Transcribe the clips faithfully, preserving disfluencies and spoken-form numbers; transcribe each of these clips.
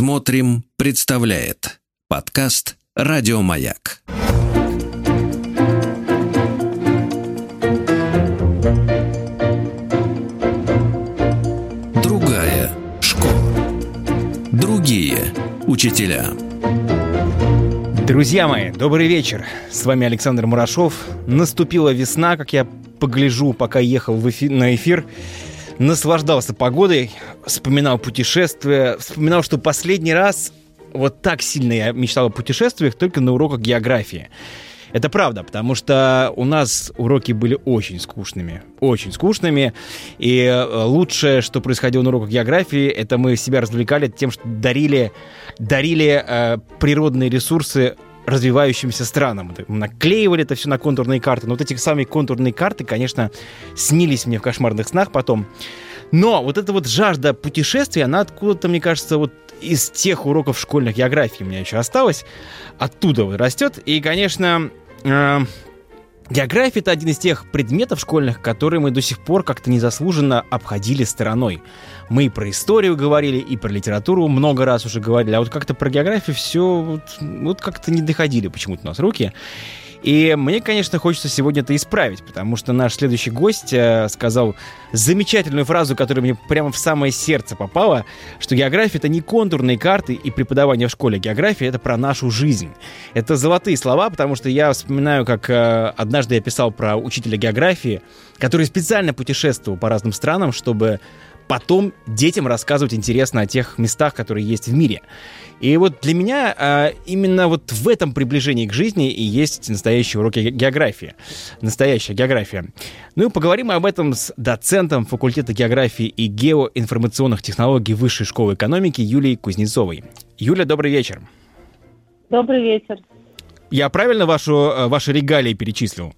Смотрим, представляет подкаст «Радио Маяк». Другая школа. Другие учителя. Друзья мои, добрый вечер. С вами Александр Мурашов. Наступила весна, как я погляжу, пока ехал в эфир, на эфир. Наслаждался погодой, вспоминал путешествия, вспоминал, что последний раз вот так сильно я мечтал о путешествиях только на уроках географии. Это правда, потому что у нас уроки были очень скучными, очень скучными, и лучшее, что происходило на уроках географии, это мы себя развлекали тем, что дарили, дарили э, природные ресурсы развивающимся странам. Мы наклеивали это все на контурные карты. Но вот эти самые контурные карты, конечно, снились мне в кошмарных снах потом. Но вот эта вот жажда путешествий, она откуда-то, мне кажется, вот из тех уроков школьных географии у меня еще осталась. Оттуда вот растет. И, конечно, э- география — это один из тех предметов школьных, которые мы до сих пор как-то незаслуженно обходили стороной. Мы и про историю говорили, и про литературу много раз уже говорили, а вот как-то про географию все вот, вот как-то не доходили почему-то у нас руки. И мне, конечно, хочется сегодня это исправить, потому что наш следующий гость э, сказал замечательную фразу, которая мне прямо в самое сердце попала, что география — это не контурные карты и преподавание в школе. География — это про нашу жизнь. Это золотые слова, потому что я вспоминаю, как э, однажды я писал про учителя географии, который специально путешествовал по разным странам, чтобы потом детям рассказывать интересно о тех местах, которые есть в мире. И вот для меня а, именно вот в этом приближении к жизни и есть настоящие уроки географии. Настоящая география. Ну и поговорим об этом с доцентом факультета географии и геоинформационных технологий Высшей школы экономики Юлией Кузнецовой. Юля, добрый вечер. Добрый вечер. Я правильно вашу, ваши регалии перечислил?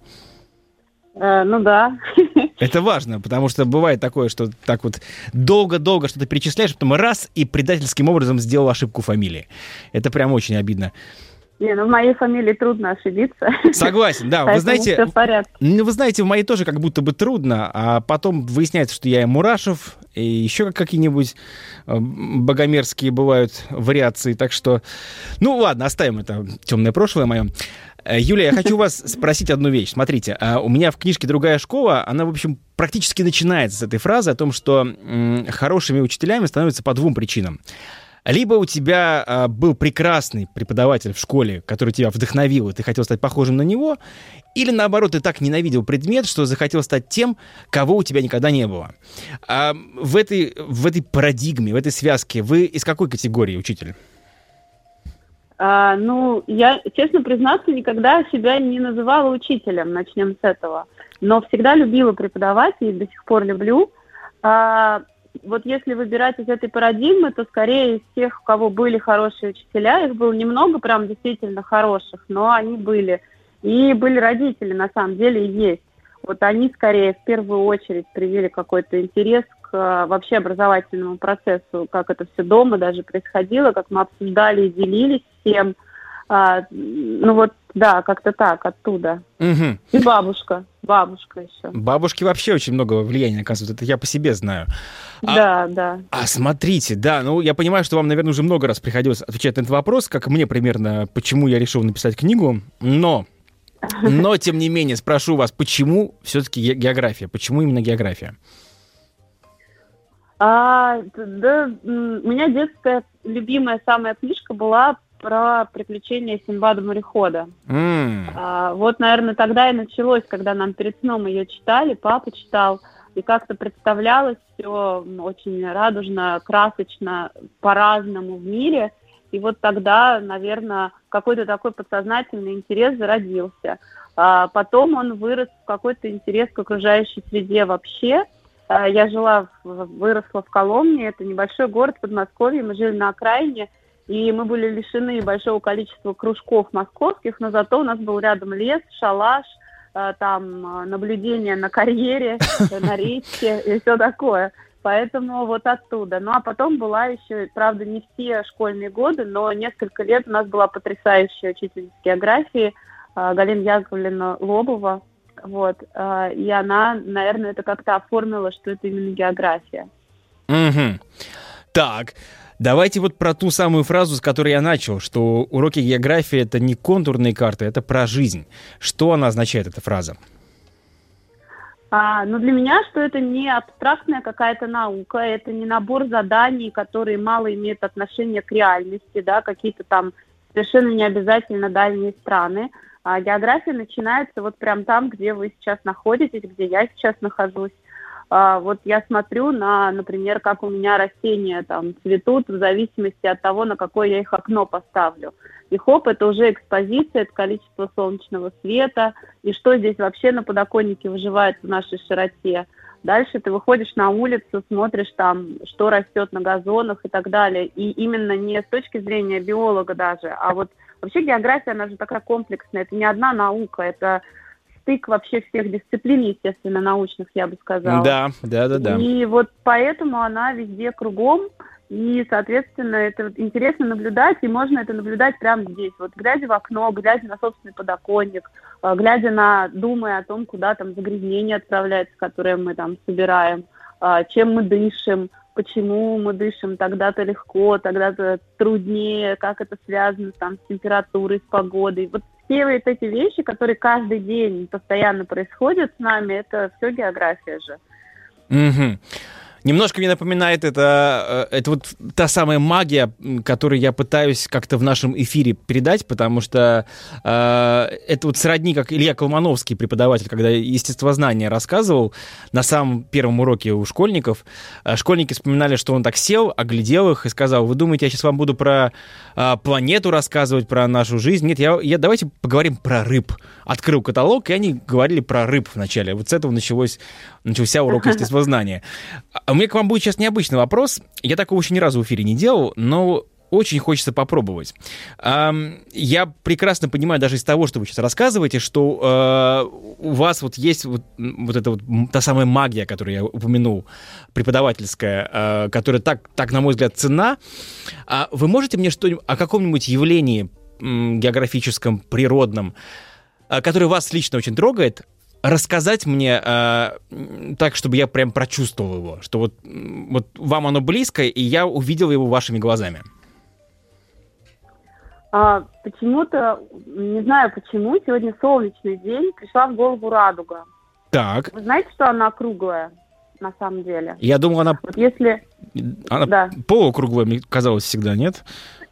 Э, ну да. Это важно, потому что бывает такое, что так вот долго-долго что-то перечисляешь, потом раз и предательским образом сделал ошибку фамилии. Это прям очень обидно. Не, ну в моей фамилии трудно ошибиться. Согласен, да. Вы знаете, все в порядке. Вы знаете, в моей тоже как будто бы трудно, а потом выясняется, что я и Мурашев, и еще какие-нибудь богомерзкие бывают вариации. Так что, ну ладно, оставим это темное прошлое мое. Юлия, я хочу вас спросить одну вещь. Смотрите, у меня в книжке «Другая школа», она, в общем, практически начинается с этой фразы о том, что м, хорошими учителями становятся по двум причинам. Либо у тебя а, был прекрасный преподаватель в школе, который тебя вдохновил, и ты хотел стать похожим на него, или, наоборот, ты так ненавидел предмет, что захотел стать тем, кого у тебя никогда не было. А в этой, в этой парадигме, в этой связке вы из какой категории учитель? А, ну, я, честно признаться, никогда себя не называла учителем, начнем с этого. Но всегда любила преподавать и до сих пор люблю. А, вот если выбирать из этой парадигмы, то скорее из тех, у кого были хорошие учителя, их было немного прям действительно хороших, но они были. И были родители, на самом деле, и есть. Вот они скорее в первую очередь привили какой-то интерес к вообще образовательному процессу, как это все дома даже происходило, как мы обсуждали и делились всем. А, ну вот, да, как-то так, оттуда. Угу. И бабушка, бабушка еще. Бабушки вообще очень много влияния оказывают, это я по себе знаю. А, да, да. А смотрите, да, ну я понимаю, что вам, наверное, уже много раз приходилось отвечать на этот вопрос, как мне примерно, почему я решил написать книгу, но... Но, тем не менее, спрошу вас, почему все-таки география? Почему именно география? А, да, у меня детская любимая самая книжка была про приключения Синдбада-морехода. Mm. А, вот, наверное, тогда и началось, когда нам перед сном ее читали, папа читал, и как-то представлялось все очень радужно, красочно, по-разному в мире. И вот тогда, наверное, какой-то такой подсознательный интерес зародился. А потом он вырос в какой-то интерес к окружающей среде вообще. А я жила, выросла в Коломне, это небольшой город Подмосковье, мы жили на окраине, и мы были лишены большого количества кружков московских, но зато у нас был рядом лес, шалаш, там наблюдение на карьере, на речке и все такое. Поэтому вот оттуда. Ну, а потом была еще, правда, не все школьные годы, но несколько лет у нас была потрясающая учительница географии Галина Яковлевна Лобова. Вот. И она, наверное, это как-то оформила, что это именно география. Угу. Так, Давайте вот про ту самую фразу, с которой я начал, что уроки географии — это не контурные карты, это про жизнь. Что она означает, эта фраза? А, ну, для меня, что это не абстрактная какая-то наука, это не набор заданий, которые мало имеют отношение к реальности, да, какие-то там совершенно не обязательно дальние страны. А география начинается вот прям там, где вы сейчас находитесь, где я сейчас нахожусь. А, вот я смотрю на, например, как у меня растения там цветут в зависимости от того, на какое я их окно поставлю. И хоп, это уже экспозиция, это количество солнечного света, и что здесь вообще на подоконнике выживает в нашей широте. Дальше ты выходишь на улицу, смотришь там, что растет на газонах и так далее. И именно не с точки зрения биолога даже, а вот вообще география, она же такая комплексная, это не одна наука, это стык вообще всех дисциплин, естественно, научных, я бы сказала. Да, да, да, да. И вот поэтому она везде кругом, и, соответственно, это интересно наблюдать, и можно это наблюдать прямо здесь. Вот глядя в окно, глядя на собственный подоконник, глядя на, думая о том, куда там загрязнение отправляется, которое мы там собираем, чем мы дышим, почему мы дышим тогда-то легко, тогда-то труднее, как это связано там с температурой, с погодой. Вот все вот эти вещи, которые каждый день постоянно происходят с нами, это все география же. Угу. Немножко мне напоминает это, это вот та самая магия, которую я пытаюсь как-то в нашем эфире передать, потому что э, это вот сродни, как Илья Колмановский, преподаватель, когда естествознание рассказывал на самом первом уроке у школьников. Школьники вспоминали, что он так сел, оглядел их и сказал: вы думаете, я сейчас вам буду про э, планету рассказывать, про нашу жизнь? Нет, я, я, давайте поговорим про рыб. Открыл каталог, и они говорили про рыб вначале. Вот с этого началось, начался урок естествознания. У меня к вам будет сейчас необычный вопрос. Я такого еще ни разу в эфире не делал, но очень хочется попробовать. Я прекрасно понимаю даже из того, что вы сейчас рассказываете, что у вас вот есть вот, вот эта вот та самая магия, которую я упомянул, преподавательская, которая так, так, на мой взгляд, ценна. Вы можете мне что-нибудь о каком-нибудь явлении географическом, природном, которое вас лично очень трогает, рассказать мне э, так, чтобы я прям прочувствовал его, что вот, вот вам оно близко, и я увидел его вашими глазами? А, почему-то, не знаю почему, сегодня солнечный день, пришла в голову радуга. Так. Вы знаете, что она круглая на самом деле? Я думал, она, вот если... она да. полукруглая, мне казалось всегда, нет?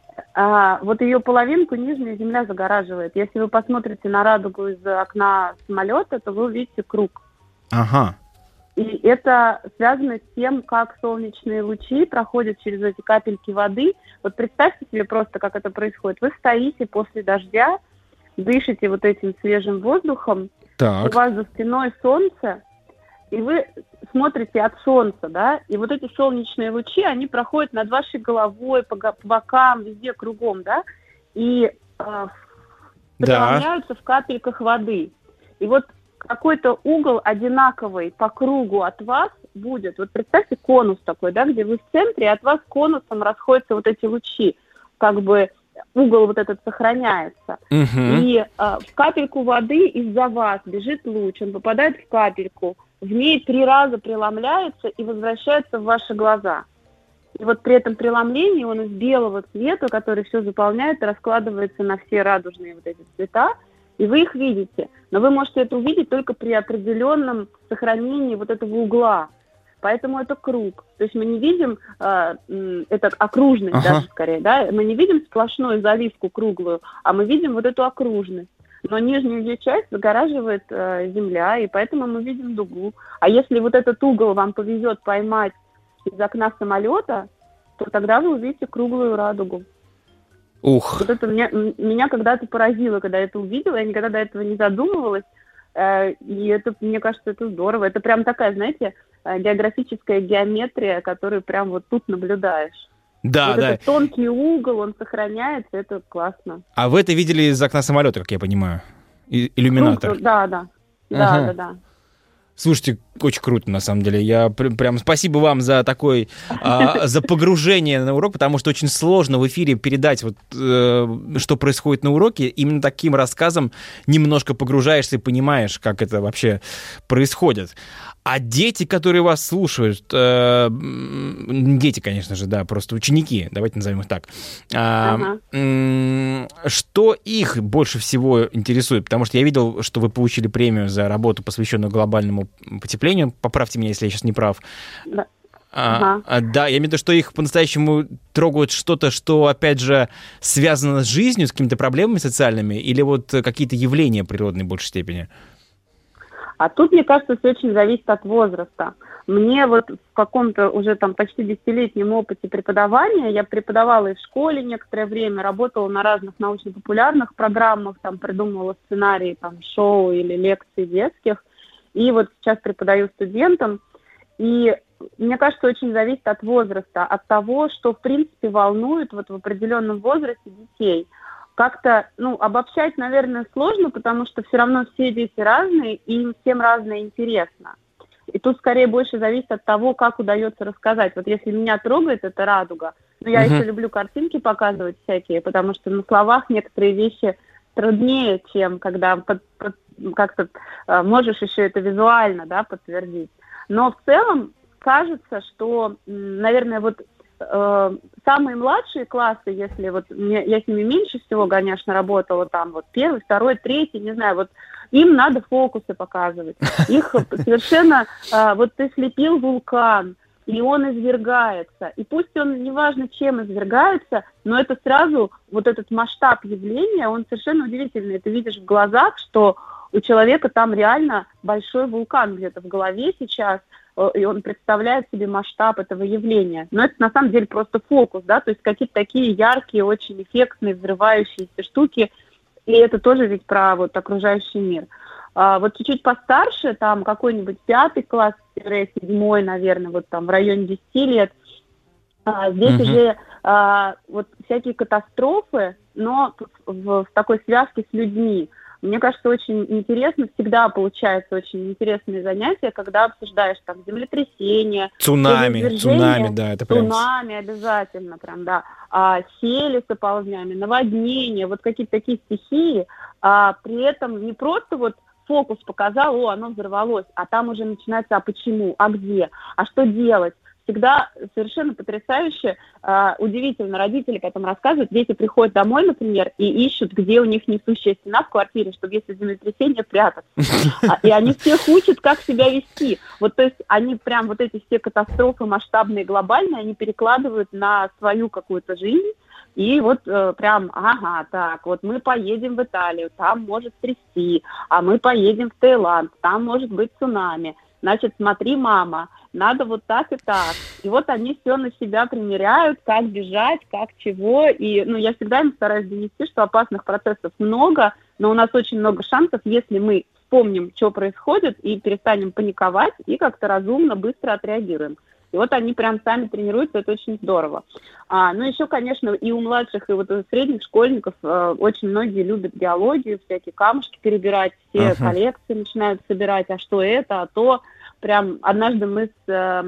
А, вот ее половинку нижняя земля загораживает. Если вы посмотрите на радугу из окна самолета, то вы увидите круг. Ага. И это связано с тем, как солнечные лучи проходят через эти капельки воды. Вот представьте себе просто, как это происходит. Вы стоите после дождя, дышите вот этим свежим воздухом, так. у вас за спиной солнце, и вы смотрите от солнца, да, и вот эти солнечные лучи, они проходят над вашей головой, по, по бокам, везде кругом, да, и э, преломляются да. в капельках воды. И вот какой-то угол одинаковый по кругу от вас будет. Вот представьте конус такой, да, где вы в центре, и от вас конусом расходятся вот эти лучи, как бы угол вот этот сохраняется. Угу. И э, в капельку воды из-за вас бежит луч, он попадает в капельку, в ней три раза преломляется и возвращается в ваши глаза. И вот при этом преломлении он из белого цвета, который все заполняет, раскладывается на все радужные вот эти цвета, и вы их видите. Но вы можете это увидеть только при определенном сохранении вот этого угла. Поэтому это круг. То есть мы не видим, э, это окружность ага. даже скорее, да, мы не видим сплошную заливку круглую, а мы видим вот эту окружность. Но нижнюю ее часть загораживает э, земля, и поэтому мы видим дугу. А если вот этот угол вам повезет поймать из окна самолета, то тогда вы увидите круглую радугу. Ух. Вот это меня, меня когда-то поразило, когда я это увидела, я никогда до этого не задумывалась. Э, и это, мне кажется, это здорово. Это прям такая, знаете, географическая геометрия, которую прям вот тут наблюдаешь. Да, вот да. Этот тонкий угол, он сохраняется, это классно. А вы это видели из окна самолета, как я понимаю? И- иллюминатор. Круг, да, да. Ага. Да, да, да. Слушайте, очень круто, на самом деле. Я пр- прям спасибо вам за такой, а, за погружение на урок, потому что очень сложно в эфире передать, вот, э, что происходит на уроке. Именно таким рассказом немножко погружаешься и понимаешь, как это вообще происходит. А дети, которые вас слушают, э, дети, конечно же, да, просто ученики, давайте назовем их так, а, Ага. м- что их больше всего интересует? Потому что я видел, что вы получили премию за работу, посвященную глобальному потеплению. Поправьте меня, если я сейчас не прав. Да. А, Ага. а, да, я имею в виду, что их по-настоящему трогают что-то, что, опять же, связано с жизнью, с какими-то проблемами социальными, или вот какие-то явления природные в большей степени? А тут, мне кажется, все очень зависит от возраста. Мне вот в каком-то уже там почти десятилетнем опыте преподавания, я преподавала и в школе некоторое время, работала на разных научно-популярных программах, там придумывала сценарии там, шоу или лекций детских, и вот сейчас преподаю студентам. И мне кажется, очень зависит от возраста, от того, что в принципе волнует вот в определенном возрасте детей. Как-то, ну, обобщать, наверное, сложно, потому что все равно все дети разные, и им всем разное интересно. И тут скорее больше зависит от того, как удается рассказать. Вот если меня трогает, это радуга. Но я Мгм. еще люблю картинки показывать всякие, потому что на словах некоторые вещи труднее, чем когда под- под- как-то э, можешь еще это визуально, да, подтвердить. Но в целом кажется, что, м, наверное, вот э, самые младшие классы, если вот мне, я с ними меньше всего, конечно, работала, там вот первый, второй, третий, не знаю, вот им надо фокусы показывать. Их совершенно, э, вот ты слепил вулкан, и он извергается. И пусть он, неважно чем извергается, но это сразу, вот этот масштаб явления, он совершенно удивительный. Ты видишь в глазах, что у человека там реально большой вулкан где-то в голове сейчас, э, и он представляет себе масштаб этого явления. Но это на самом деле просто фокус, да, то есть какие-то такие яркие, очень эффектные, взрывающиеся штуки, и это тоже ведь про вот окружающий мир. А вот чуть-чуть постарше, там какой-нибудь пятый класс, седьмой, наверное, вот там в районе десяти лет, а, здесь Мгм. уже а, вот всякие катастрофы, но в, в такой связке с людьми. Мне кажется, очень интересно, всегда получается очень интересные занятия, когда обсуждаешь там землетрясения, Цунами, извержения, цунами, да, это прям... цунами обязательно, прям, да, а, сели с оползнями, наводнения, вот какие-то такие стихии, а при этом не просто вот фокус показал, о, оно взорвалось, а там уже начинается, а почему, а где, а что делать? Всегда совершенно потрясающе, э, удивительно, родители потом рассказывают, дети приходят домой, например, и ищут, где у них несущая стена в квартире, чтобы если землетрясение прятаться. А, и они всех учат, как себя вести. Вот, то есть они прям вот эти все катастрофы масштабные, глобальные, они перекладывают на свою какую-то жизнь. И вот э, прям, ага, так, вот мы поедем в Италию, там может трясти, а мы поедем в Таиланд, там может быть цунами. Значит, смотри, мама, надо вот так и так. И вот они все на себя примеряют, как бежать, как чего. И ну, я всегда им стараюсь донести, что опасных процессов много, но у нас очень много шансов, если мы вспомним, что происходит, и перестанем паниковать, и как-то разумно, быстро отреагируем. И вот они прям сами тренируются, это очень здорово. А, ну, еще, конечно, и у младших, и вот у средних школьников э, очень многие любят геологию, всякие камушки перебирать, все Ага. коллекции начинают собирать, а что это, а то. Прям однажды мы с...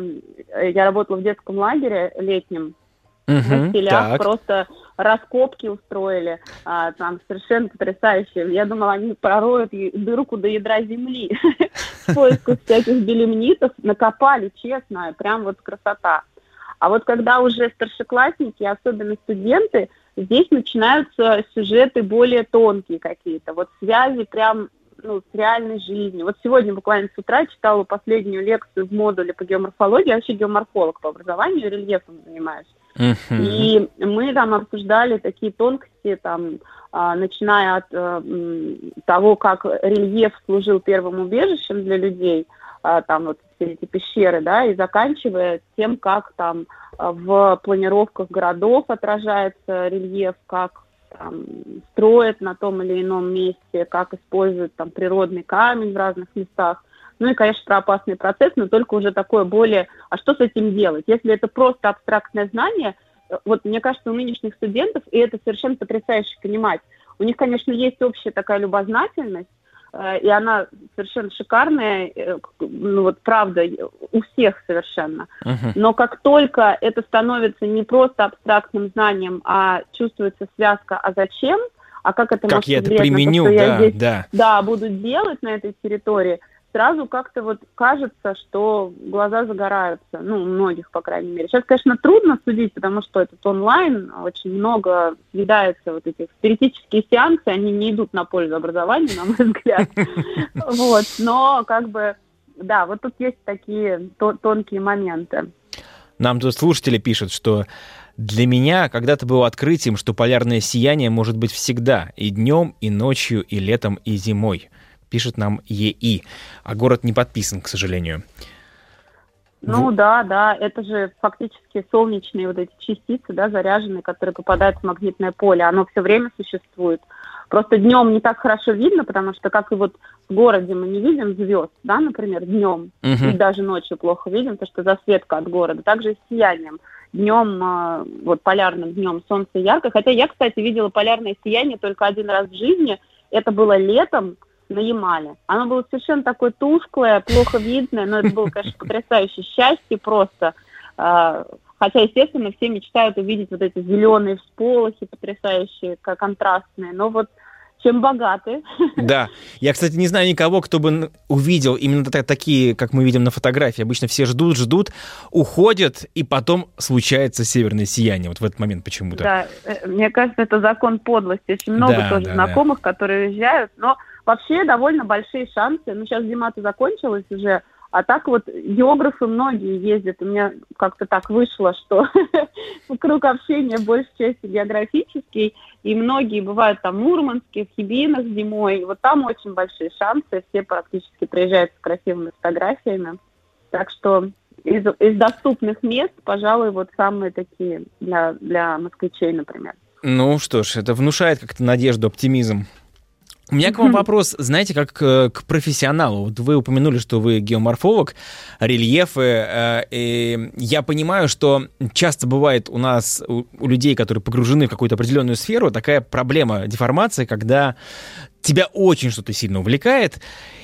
Э, я работала в детском лагере летнем, Мгм, в Стилях, так. просто раскопки устроили, а, там совершенно потрясающие. Я думала, они пророют и- дырку до ядра земли в поисках всяких белемнитов, накопали, честно, прям вот красота. А вот когда уже старшеклассники, особенно студенты, здесь начинаются сюжеты более тонкие какие-то, вот связи прям ну, с реальной жизнью. Вот сегодня буквально с утра читала последнюю лекцию в модуле по геоморфологии, я вообще геоморфолог по образованию, рельефом занимаюсь. Мгм. И мы там обсуждали такие тонкости, там, а, начиная от а, м, того, как рельеф служил первым убежищем для людей, а, там вот все эти пещеры, да, и заканчивая тем, как там а, в планировках городов отражается рельеф, как там, строят на том или ином месте, как используют там природный камень в разных местах. Ну и, конечно, про опасный процесс, но только уже такое более, а что с этим делать? Если это просто абстрактное знание, вот мне кажется, у нынешних студентов, и это совершенно потрясающе понимать, у них, конечно, есть общая такая любознательность, и она совершенно шикарная, ну вот правда, у всех совершенно. Uh-huh. Но как только это становится не просто абстрактным знанием, а чувствуется связка «а зачем?», а как это как может я это влиять применю, на то, что да, я здесь да. Да, буду делать на этой территории, сразу как-то вот кажется, что глаза загораются, ну, у многих, по крайней мере. Сейчас, конечно, трудно судить, потому что этот онлайн, очень много съедается вот этих спиритические сеансы, они не идут на пользу образованию, на мой взгляд. Вот, но как бы, да, вот тут есть такие тонкие моменты. Нам тут слушатели пишут, что для меня когда-то было открытием, что полярное сияние может быть всегда, и днем, и ночью, и летом, и зимой. Пишет нам ЕИ. А город не подписан, к сожалению. Ну в... да, да, это же фактически солнечные вот эти частицы, да, заряженные, которые попадают в магнитное поле. Оно все время существует. Просто днем не так хорошо видно, потому что, как и вот в городе мы не видим звезд, да, например, днем, uh-huh. и даже ночью плохо видим, потому что засветка от города. Также и с сиянием. Днем, вот полярным днем солнце ярко. Хотя я, кстати, видела полярное сияние только один раз в жизни. Это было летом на Ямале. Оно было совершенно такое тусклое, плохо видное, но это было, конечно, потрясающее счастье просто. Хотя, естественно, все мечтают увидеть вот эти зеленые всполохи потрясающие, контрастные. Но вот чем богаты. Да. Я, кстати, не знаю никого, кто бы увидел именно такие, как мы видим на фотографии. Обычно все ждут, ждут, уходят, и потом случается северное сияние. Вот в этот момент почему-то. Да, мне кажется, это закон подлости. Очень много да, тоже да, знакомых, да. которые уезжают. Но вообще довольно большие шансы. Ну, сейчас зима-то закончилась уже. А так вот географы многие ездят, у меня как-то так вышло, что круг общения большей части географический, и многие бывают там в Мурманске, в Хибинах зимой, вот там очень большие шансы, все практически приезжают с красивыми фотографиями, так что из, из доступных мест, пожалуй, вот самые такие для, для москвичей, например. Ну что ж, это внушает как-то надежду, оптимизм. У меня к вам вопрос, знаете, как к, к профессионалу. Вот вы упомянули, что вы геоморфолог, рельефы. Э, и я понимаю, что часто бывает у нас, у, у людей, которые погружены в какую-то определенную сферу, такая проблема деформации, когда тебя очень что-то сильно увлекает,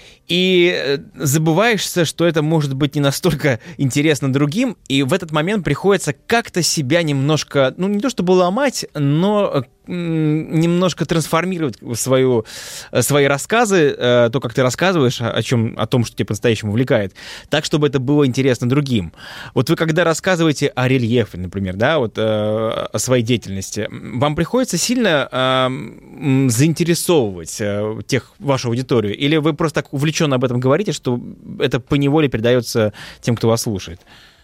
и забываешься, что это может быть не настолько интересно другим, и в этот момент приходится как-то себя немножко, ну, не то чтобы ломать, но немножко трансформировать свою, свои рассказы, то, как ты рассказываешь о, чем, о том, что тебя по-настоящему увлекает, так, чтобы это было интересно другим. Вот вы, когда рассказываете о рельефе, например, да, вот о своей деятельности, вам приходится сильно э, заинтересовывать э, тех, вашу аудиторию, или вы просто так увлеченно об этом говорите, что это поневоле передается тем, кто вас слушает?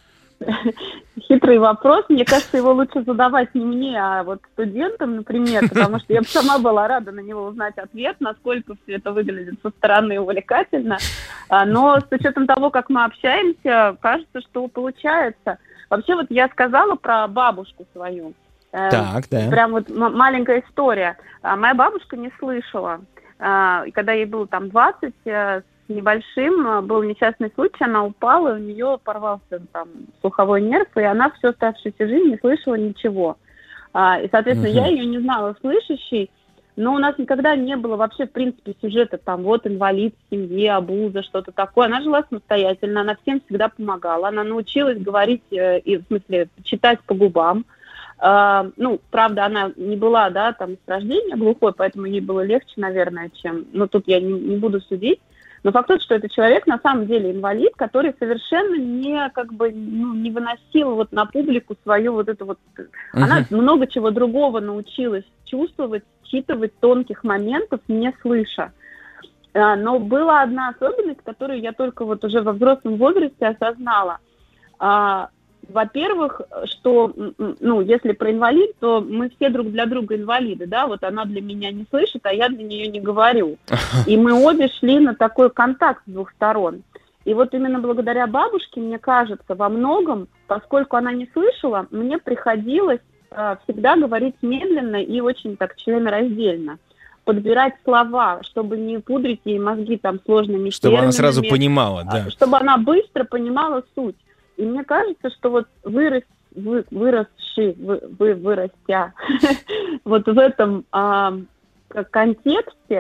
Хитрый вопрос. Мне кажется, его лучше задавать не мне, а вот студентам, например, потому что я бы сама была рада на него узнать ответ, насколько все это выглядит со стороны увлекательно. Но с учетом того, как мы общаемся, кажется, что получается. Вообще вот я сказала про бабушку свою. Так, да. Прям вот маленькая история. Моя бабушка не слышала. И когда ей было там двадцать, небольшим, был несчастный случай, она упала, у нее порвался там слуховой нерв, и она всю оставшуюся жизнь не слышала ничего. А, и, соответственно, uh-huh. я ее не знала слышащей, но у нас никогда не было вообще, в принципе, сюжета, там, вот инвалид в семье, абуза, что-то такое. Она жила самостоятельно, она всем всегда помогала, она научилась говорить, э, и, в смысле, читать по губам. Uh, ну, правда, она не была, да, там, с рождения глухой, поэтому ей было легче, наверное, чем... Ну, тут я не, не буду судить. Но факт тот, что это человек на самом деле инвалид, который совершенно не, как бы, ну, не выносил вот на публику свою вот эту вот... Uh-huh. Она много чего другого научилась чувствовать, считывать тонких моментов, не слыша. Uh, но была одна особенность, которую я только вот уже во взрослом возрасте осознала. Uh, Во-первых, что, ну, если про инвалид, то мы все друг для друга инвалиды, да, вот она для меня не слышит, а я для нее не говорю. И мы обе шли на такой контакт с двух сторон. И вот именно благодаря бабушке, мне кажется, во многом, поскольку она не слышала, мне приходилось э, всегда говорить медленно и очень так членораздельно. Подбирать слова, чтобы не пудрить ей мозги там сложными чтобы терминами. Чтобы она сразу понимала, да. Чтобы она быстро понимала суть. И мне кажется, что вот вырос, вы, выросший, вы, вы вырастя вот в этом а, контексте,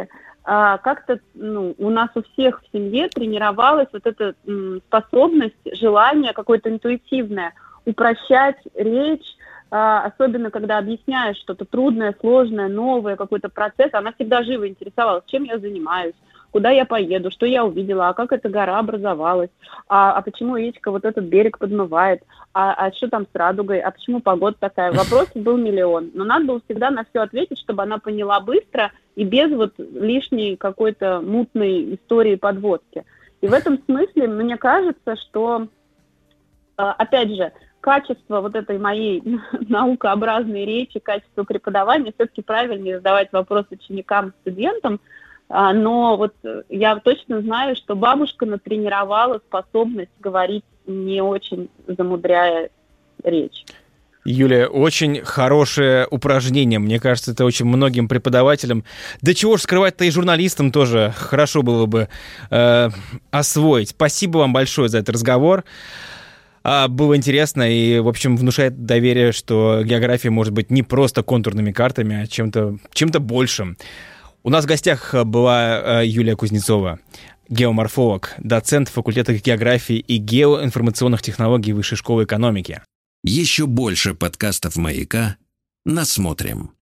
а, как-то ну, у нас у всех в семье тренировалась вот эта м, способность, желание какое-то интуитивное упрощать речь, а, особенно когда объясняешь что-то трудное, сложное, новое, какой-то процесс. Она всегда живо интересовалась, чем я занимаюсь, куда я поеду, что я увидела, а как эта гора образовалась, а, а почему речка вот этот берег подмывает, а, а что там с радугой, а почему погода такая. Вопросов был миллион, но надо было всегда на все ответить, чтобы она поняла быстро и без вот лишней какой-то мутной истории подводки. И в этом смысле мне кажется, что, опять же, качество вот этой моей наукообразной речи, качество преподавания, все-таки правильнее задавать вопросы ученикам, студентам. Но вот я точно знаю, что бабушка натренировала способность говорить не очень замудряя речь. Юлия, очень хорошее упражнение. Мне кажется, это очень многим преподавателям, да чего ж скрывать-то и журналистам тоже хорошо было бы э, освоить. Спасибо вам большое за этот разговор. А, было интересно и, в общем, внушает доверие, что география может быть не просто контурными картами, а чем-то, чем-то большим. У нас в гостях была Юлия Кузнецова, геоморфолог, доцент факультета географии и геоинформационных технологий Высшей школы экономики. Еще больше подкастов «Маяка» насмотрим.